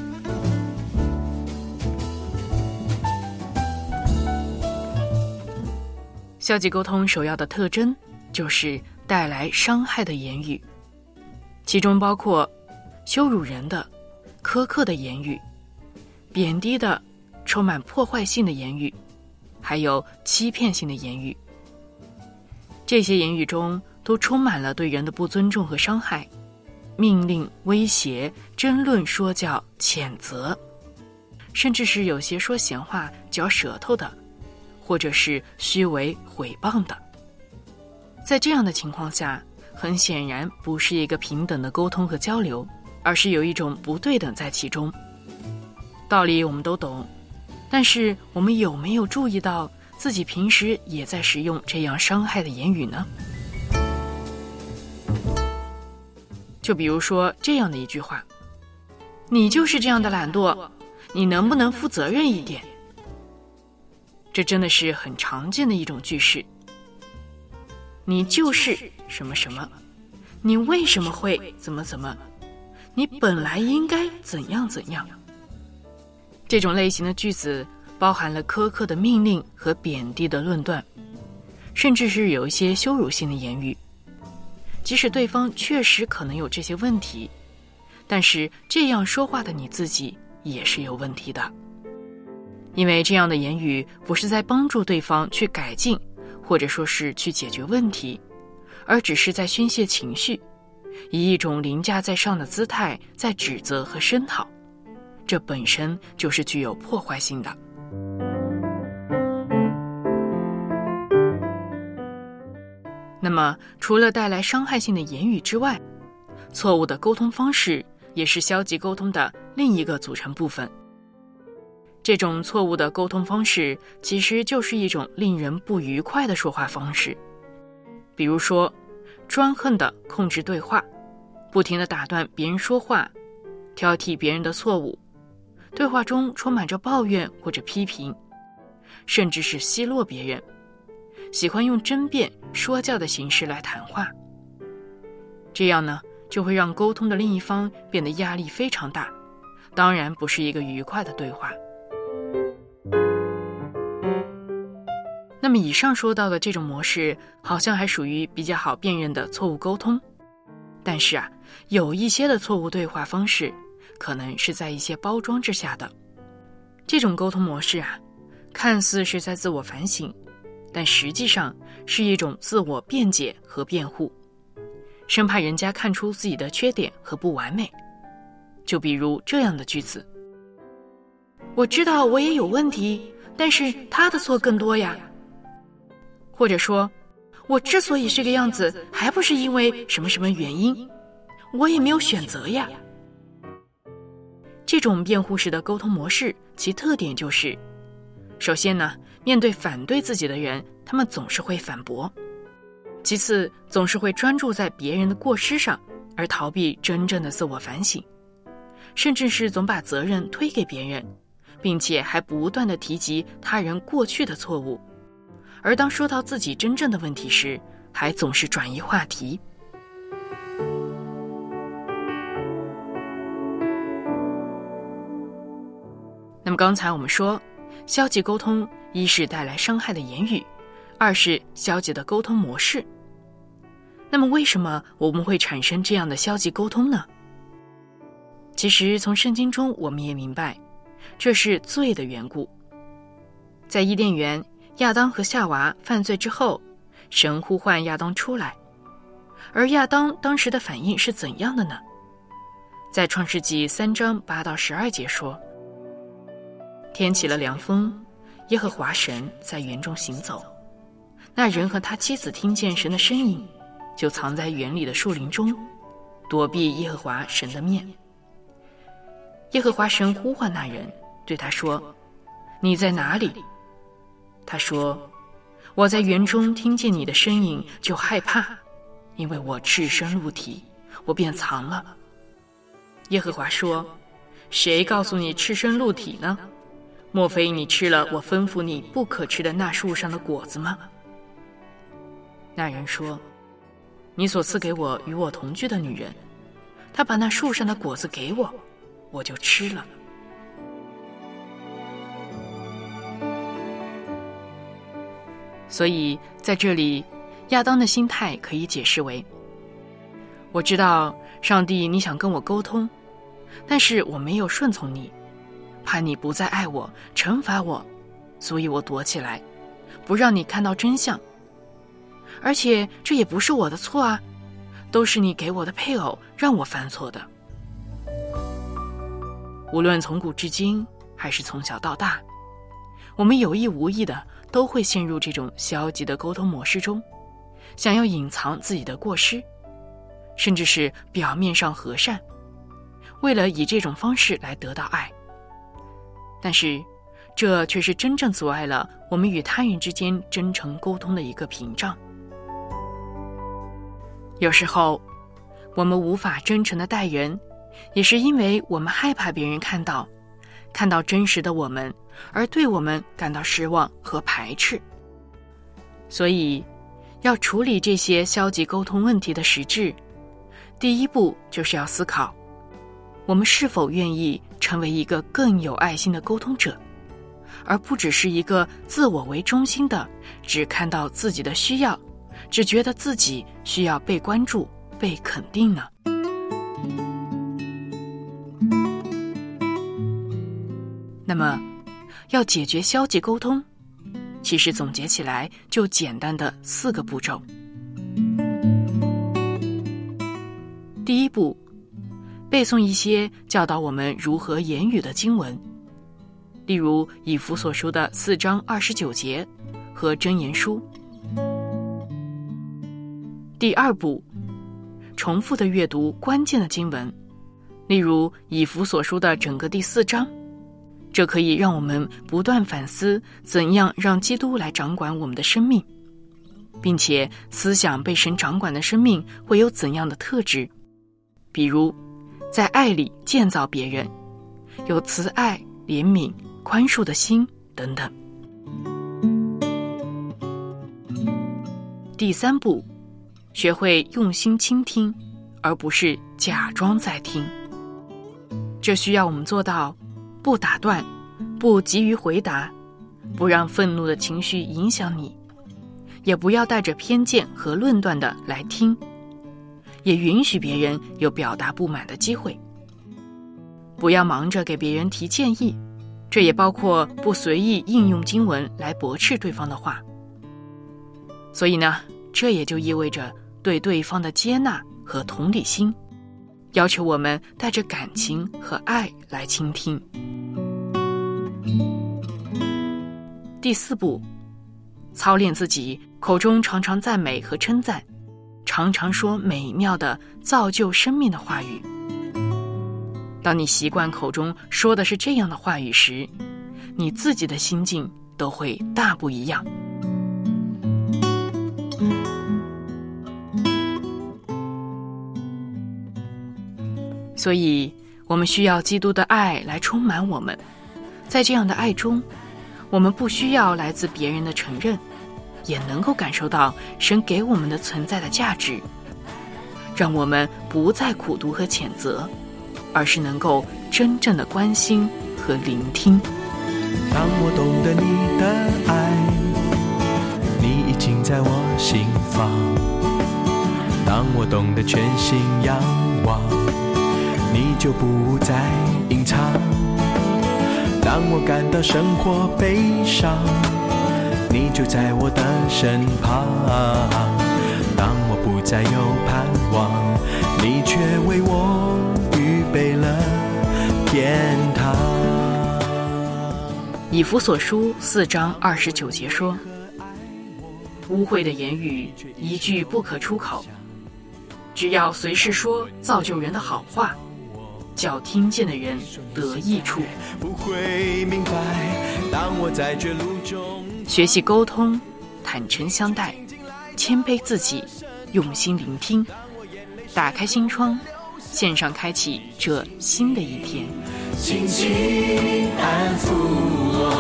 消极沟通首要的特征就是带来伤害的言语，其中包括羞辱人的、苛刻的言语、贬低的、充满破坏性的言语，还有欺骗性的言语。这些言语中都充满了对人的不尊重和伤害，命令、威胁、争论、说教、谴责，甚至是有些说闲话、嚼舌头的，或者是虚伪、毁谤的。在这样的情况下，很显然不是一个平等的沟通和交流，而是有一种不对等在其中。道理我们都懂，但是我们有没有注意到自己平时也在使用这样伤害的言语呢？就比如说这样的一句话：你就是这样的懒惰，你能不能负责任一点？这真的是很常见的一种句式。你就是什么什么，你为什么会怎么怎么，你本来应该怎样怎样。这种类型的句子包含了苛刻的命令和贬低的论断，甚至是有一些羞辱性的言语。即使对方确实可能有这些问题，但是这样说话的你自己也是有问题的。因为这样的言语不是在帮助对方去改进，或者说是去解决问题，而只是在宣泄情绪，以一种凌驾在上的姿态在指责和声讨，这本身就是具有破坏性的。那么除了带来伤害性的言语之外，错误的沟通方式也是消极沟通的另一个组成部分。这种错误的沟通方式其实就是一种令人不愉快的说话方式，比如说专横地控制对话，不停地打断别人说话，挑剔别人的错误，对话中充满着抱怨或者批评，甚至是奚落别人，喜欢用争辩、说教的形式来谈话。这样呢，就会让沟通的另一方变得压力非常大，当然不是一个愉快的对话。那么以上说到的这种模式好像还属于比较好辨认的错误沟通，但是啊，有一些的错误对话方式可能是在一些包装之下的。这种沟通模式啊，看似是在自我反省，但实际上是一种自我辩解和辩护，生怕人家看出自己的缺点和不完美。就比如这样的句子：我知道我也有问题，但是他的错更多呀。或者说，我之所以这个样子，还不是因为什么什么原因，我也没有选择呀。这种辩护式的沟通模式，其特点就是，首先呢，面对反对自己的人，他们总是会反驳；其次，总是会专注在别人的过失上，而逃避真正的自我反省，甚至是总把责任推给别人，并且还不断地提及他人过去的错误。而当说到自己真正的问题时，还总是转移话题。那么刚才我们说，消极沟通一是带来伤害的言语，二是消极的沟通模式。那么为什么我们会产生这样的消极沟通呢？其实从圣经中我们也明白，这是罪的缘故。在伊甸园， 亚当和夏娃犯罪之后，神呼唤亚当出来，而亚当当时的反应是怎样的呢？在创世纪三章八到十二节说，天起了凉风，耶和华神在园中行走，那人和他妻子听见神的声音，就藏在园里的树林中，躲避耶和华神的面。耶和华神呼唤那人，对他说，你在哪里？他说，我在园中听见你的声音，就害怕，因为我赤身露体，我便藏了。耶和华说，谁告诉你赤身露体呢？莫非你吃了我吩咐你不可吃的那树上的果子吗？那人说，你所赐给我与我同居的女人，她把那树上的果子给我，我就吃了。所以在这里，亚当的心态可以解释为，我知道上帝你想跟我沟通，但是我没有顺从你，怕你不再爱我，惩罚我，所以我躲起来，不让你看到真相。而且这也不是我的错啊，都是你给我的配偶让我犯错的。无论从古至今，还是从小到大，我们有意无意的都会陷入这种消极的沟通模式中，想要隐藏自己的过失，甚至是表面上和善，为了以这种方式来得到爱。但是这却是真正阻碍了我们与他人之间真诚沟通的一个屏障。有时候我们无法真诚地待人，也是因为我们害怕别人看到看到真实的我们，而对我们感到失望和排斥。所以要处理这些消极沟通问题的实质，第一步就是要思考，我们是否愿意成为一个更有爱心的沟通者，而不只是一个自我为中心的，只看到自己的需要，只觉得自己需要被关注、被肯定呢？那么，要解决消极沟通，其实总结起来就简单的四个步骤。第一步，背诵一些教导我们如何言语的经文，例如以弗所书的四章二十九节和箴言书。第二步，重复的阅读关键的经文，例如以弗所书的整个第四章，这可以让我们不断反思怎样让基督来掌管我们的生命，并且思想被神掌管的生命会有怎样的特质，比如在爱里建造别人，有慈爱、怜悯、宽恕的心等等。第三步，学会用心倾听，而不是假装在听。这需要我们做到不打断，不急于回答，不让愤怒的情绪影响你，也不要带着偏见和论断的来听，也允许别人有表达不满的机会。不要忙着给别人提建议，这也包括不随意应用经文来驳斥对方的话。所以呢，这也就意味着对对方的接纳和同理心，要求我们带着感情和爱来倾听。第四步，操练自己口中常常赞美和称赞，常常说美妙的造就生命的话语。当你习惯口中说的是这样的话语时，你自己的心境都会大不一样。所以我们需要基督的爱来充满我们，在这样的爱中，我们不需要来自别人的承认，也能够感受到神给我们的存在的价值，让我们不再苦读和谴责，而是能够真正的关心和聆听。 当我懂得你的爱，你已经在我心房。当我懂得全心仰望，你就不再隐藏。当我感到生活悲伤， 你就在我的身旁。当我不再有盼望，你却为我预备了天堂。 以弗所书四章二十九节说，污秽的言语一句不可出口，只要随时说造就人的好话，叫听见的人得益处。 不会明白，当我在这路中学习沟通，坦诚相待，谦卑自己，用心聆听，打开心窗，线上开启这新的一天。 轻轻安抚我，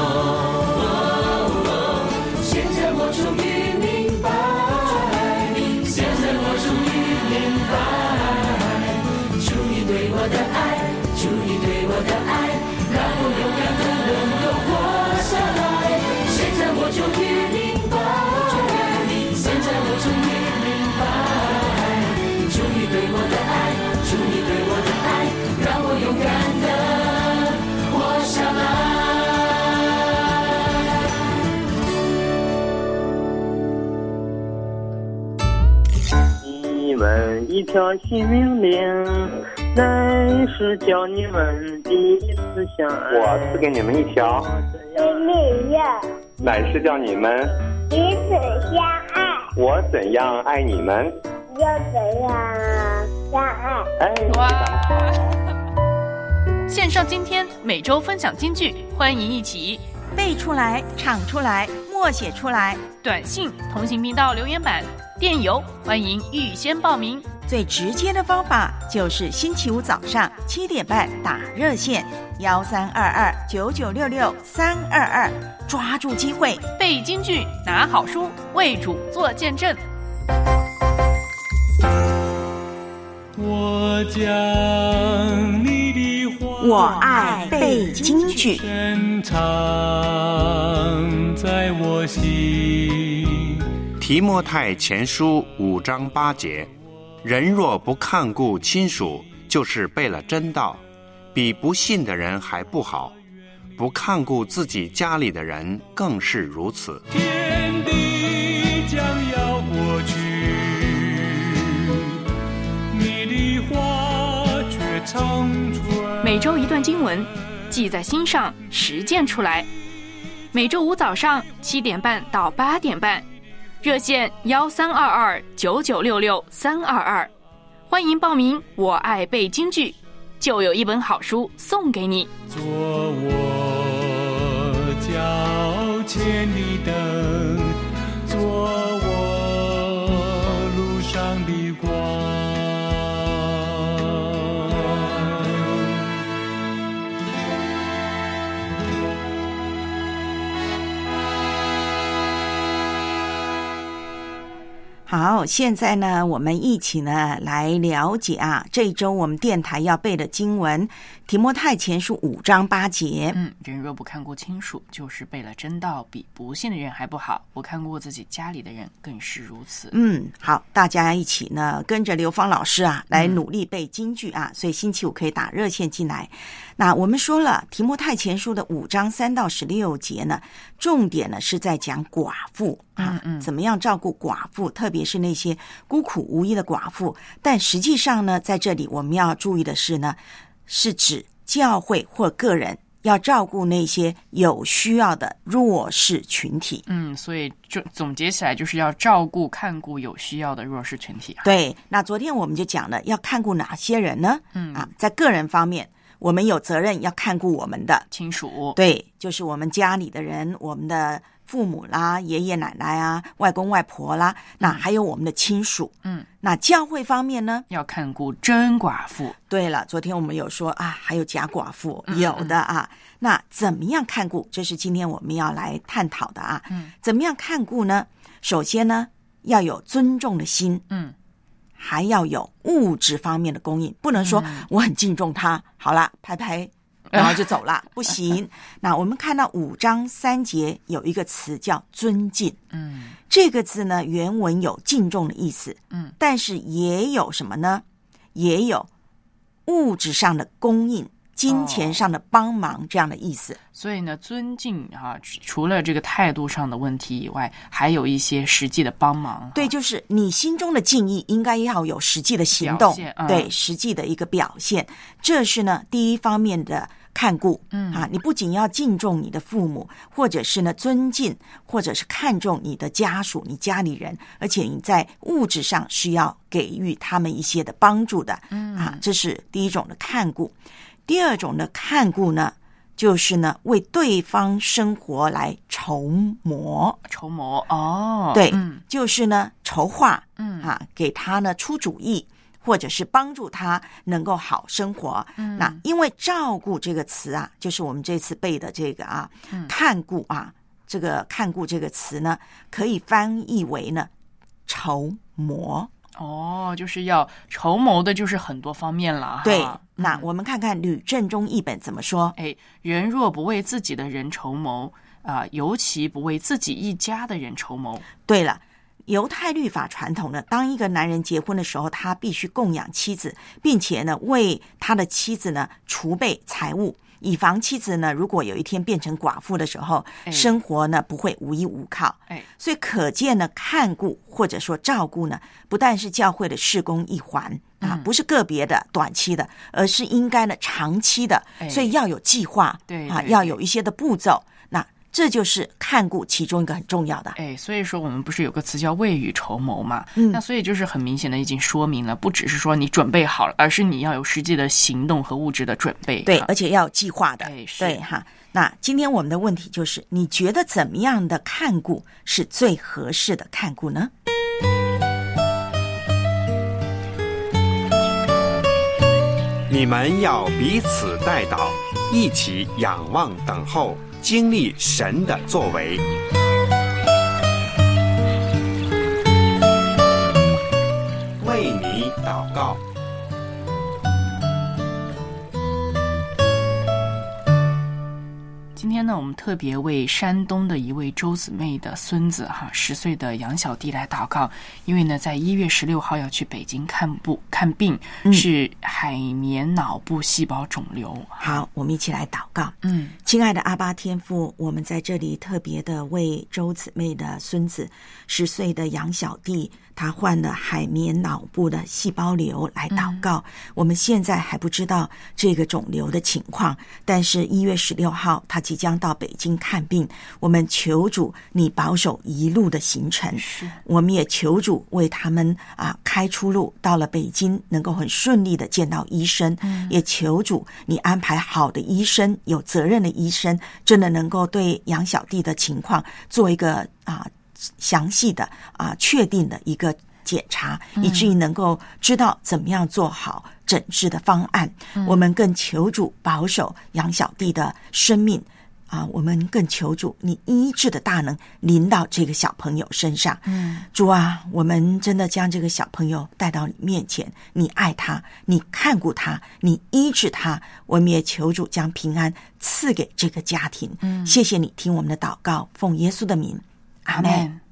现在我终于明白，现在我终于明白，主你对我的爱，主你对我的爱，让我勇敢的能够活下来。现在我终于明白，现在我终于明白，主你对我的爱，主你对我的爱，让我勇敢的你们一条新命令，乃是叫你们第一次相爱。 我赐给你们一条新命令， 乃是叫你们彼此相爱。 我怎样爱你们， 就怎样相爱。 哎， 哇！线上今天每周分享金句，欢迎一起背出来、唱出来、默写出来。 短信同行频道留言板、电邮欢迎预先报名。 最直接的方法就是星期五早上七点半打热线幺三二二九九六六三二二，抓住机会背金句，拿好书，为主做见证。 我将你的话， 我爱背金句， 深藏在我心。 提摩太前书五章八节，人若不看顾亲属，就是背了真道，比不信的人还不好，不看顾自己家里的人更是如此。 天地将要过去，你的话却长存。 每周一段经文，记在心上，实践出来。每周五早上七点半到八点半，热线幺三二二九九六六三二二，欢迎报名。我爱背京剧，就有一本好书送给你。 做我脚前的灯，做我路上的光。 好，现在呢，我们一起呢来了解啊，这一周我们电台要背的经文，提摩太前书五章八节。 嗯，人若不看顾亲属，就是背了真道，比不信的人还不好；不看顾自己家里的人，更是如此。 嗯，好，大家一起呢跟着刘芳老师啊来努力背金句啊，嗯、所以星期五可以打热线进来。那我们说了，提摩太前书的五章三到十六节呢，重点呢是在讲寡妇啊，嗯嗯怎么样照顾寡妇，特别是那些孤苦无依的寡妇。但实际上呢，在这里我们要注意的是呢，是指教会或个人要照顾那些有需要的弱势群体。 嗯，所以就总结起来就是要照顾、看顾有需要的弱势群体啊。 对，那昨天我们就讲了，要看顾哪些人呢？嗯啊，在个人方面，我们有责任要看顾我们的亲属， 对，就是我们家里的人，我们的父母啦、爷爷奶奶啊、外公外婆啦，那还有我们的亲属。嗯，那教会方面呢， 要看顾真寡妇。 对了，昨天我们有说啊，还有假寡妇，嗯、有的啊。那怎么样看顾？这是今天我们要来探讨的啊。嗯，怎么样看顾呢？首先呢，要有尊重的心。嗯。还要有物质方面的供应，不能说我很敬重他，好了，拍拍，然后就走了，不行。那我们看到五章三节有一个词叫尊敬，嗯，这个字呢原文有敬重的意思，嗯，但是也有什么呢？也有物质上的供应， 金钱上的帮忙这样的意思。 所以呢，尊敬啊，除了这个态度上的问题以外，还有一些实际的帮忙。 对，就是你心中的敬意应该要有实际的行动， 嗯、 对，实际的一个表现。这是呢第一方面的看顾， 嗯啊，你不仅要敬重你的父母，或者是呢尊敬，或者是看重你的家属、你家里人，而且你在物质上是要给予他们一些的帮助的， 嗯啊，这是第一种的看顾。第二种的看顾呢，就是呢为对方生活来筹谋， 筹谋哦， 对， 嗯、 就是呢筹划， 嗯啊，给他呢出主意。或者是帮助他能够好生活， 嗯， 那因为照顾这个词啊，就是我们这次背的这个啊， 嗯、 看顾啊，这个看顾这个词呢，可以翻译为呢筹谋。 哦，就是要筹谋的，就是很多方面了哈。 对，那我们看看吕正中译本怎么说？ 哎，人若不为自己的人筹谋啊、呃，尤其不为自己一家的人筹谋。 对了。犹太律法传统呢，当一个男人结婚的时候，他必须供养妻子，并且呢为他的妻子呢储备财物，以防妻子呢如果有一天变成寡妇的时候， 哎、 生活呢不会无依无靠。 哎， 所以可见呢，看顾或者说照顾呢，不但是教会的事工一环啊， 嗯、 不是个别的短期的，而是应该呢长期的， 哎、 所以要有计划， 对啊，要有一些的步骤。那这就是看顾其中一个很重要的。 哎，所以说我们不是有个词叫未雨绸缪嘛？ 嗯， 那所以就是很明显的已经说明了，不只是说你准备好了，而是你要有实际的行动和物质的准备。 对，而且要有计划的。 哎，是对哈。那今天我们的问题就是，你觉得怎么样的看顾是最合适的看顾呢？ 你们要彼此代祷，一起仰望等候，经历神的作为。为你祷告。 今天呢，我们特别为山东的一位周姊妹的孙子哈，十岁的杨小弟来祷告，因为呢，在一月十六号要去北京看部看病， 嗯、 是海绵脑部细胞肿瘤。 好，我们一起来祷告。 嗯， 亲爱的阿爸天父，我们在这里特别的为周姊妹的孙子十岁的杨小弟，他患了海绵脑部的细胞瘤来祷告。嗯、我们现在还不知道这个肿瘤的情况，但是一月十六号他即将到北京看病，我们求主你保守一路的行程，我们也求主为他们啊开出路，到了北京能够很顺利的见到医生， 嗯、 也求主你安排好的医生，有责任的医生，真的能够对杨小弟的情况做一个啊详细的啊确定的一个检查， 嗯、 以至于能够知道怎么样做好诊治的方案。 嗯、 我们更求主保守杨小弟的生命啊，我们更求主你医治的大能临到这个小朋友身上。 嗯， 主啊，我们真的将这个小朋友带到你面前，你爱他，你看顾他，你医治他，我们也求主将平安赐给这个家庭。 嗯， 谢谢你听我们的祷告，奉耶稣的名，阿们。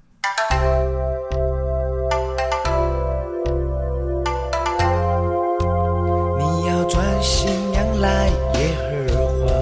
你要专心仰赖耶和华，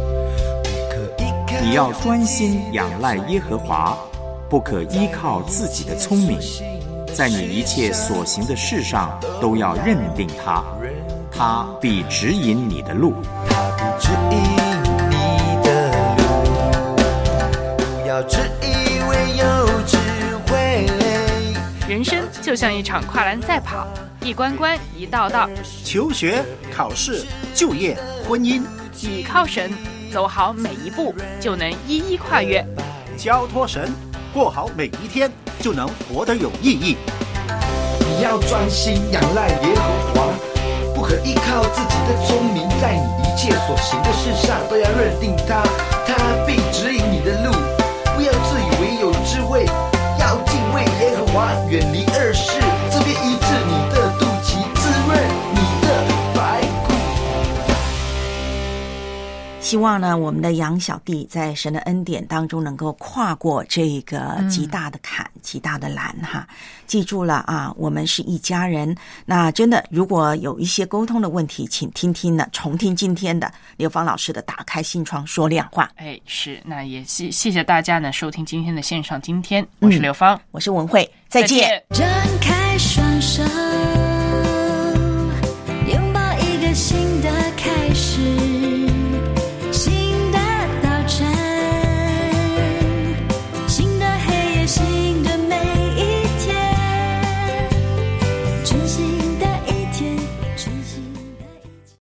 你要专心仰赖耶和华，不可依靠自己的聪明，在你一切所行的事上都要认定他，他必指引你的路。 他必指引你的路，不要只以为有智慧。 人生就像一场跨栏赛跑，一关关一道道， 求学、考试、就业、婚姻， 倚靠神，走好每一步，就能一一跨越。 交托神，过好每一天，就能活得有意义。 你要专心仰赖耶和华，不可依靠自己的聪明，在你一切所行的事上都要认定他，他必指引你的路。不要自以为有智慧，要敬畏耶和华，远离恶事，这便医治你的肚脐，滋润你的白骨。 希望呢，我们的杨小弟在神的恩典当中能够跨过这个极大的坎、嗯、极大的栏哈。记住了啊，我们是一家人。那真的，如果有一些沟通的问题，请听听呢，重听今天的刘芳老师的《打开心窗说亮话》。 哎，是，那也谢谢谢大家呢收听今天的线上今天，我是刘芳、 嗯，我是文慧，再见。 张开双手。